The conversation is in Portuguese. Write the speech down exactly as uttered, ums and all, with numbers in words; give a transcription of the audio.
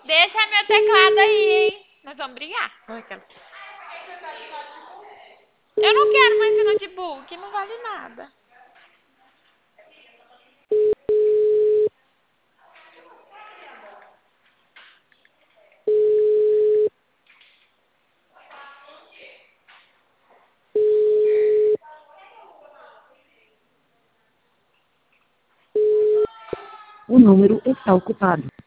Deixa meu teclado aí, hein? Nós vamos brigar. Eu não quero mais esse notebook, não vale nada. O número está ocupado.